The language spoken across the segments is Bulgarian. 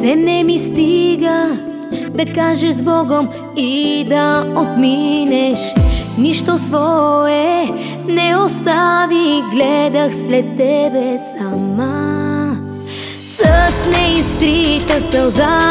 Съвсем не ми стига да кажеш с Богом и да отминеш. Нищо свое не остави, гледах след тебе сама с неизтрита сълза.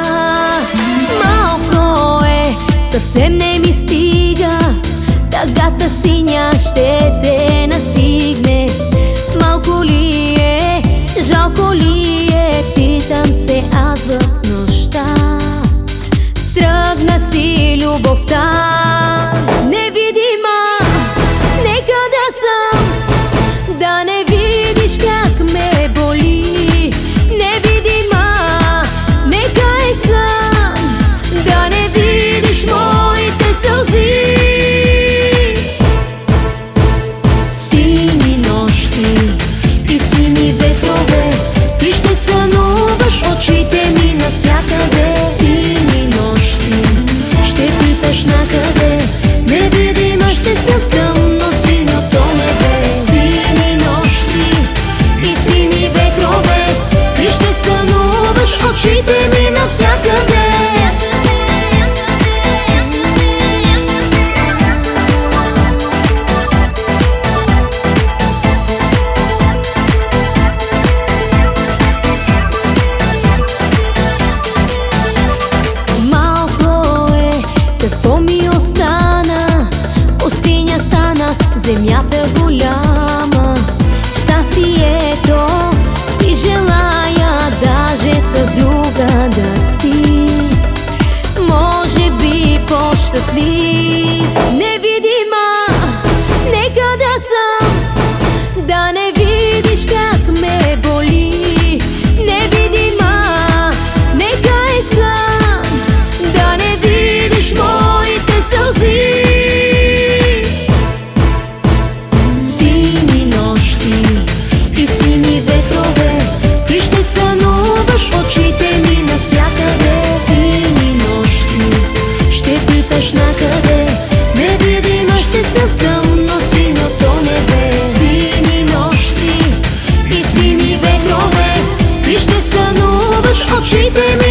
Малко е, съвсем не ми стига, тъгата синя ще те настигне. Малко ли е, жалко ли е, питам се аз в нощта. Тръгна си любовта, невидима, нека да съм, да не видиш как ме боли. Невидима, нека и съм, да не видиш моите сълзи. Сини нощи и сини ветрове, ти ще сънуваш очите ми навсякъде. Сини нощи, ще питаш накъде, невидима ще съм в тъмно синьото небе. Сини нощи и сини ветрове, ти ще сънуваш очите ми навсякъде. Какво ми остана? Пустиня стана земята голяма. Щастието ти желая, даже с друга да си, може би по-щастлив. Невидима, нека да съм, да не видиш как ме боли. Невидима, нека и съм, да не видиш моите сълзи. Сини нощи и сини ветрове, ти ще сънуваш очите ми навсякъде. Сини нощи, ще питаш накъде, невидима ще съм в тъмно синьото небе. Сини нощи и сини ветрове, ти ще сънуваш очите ми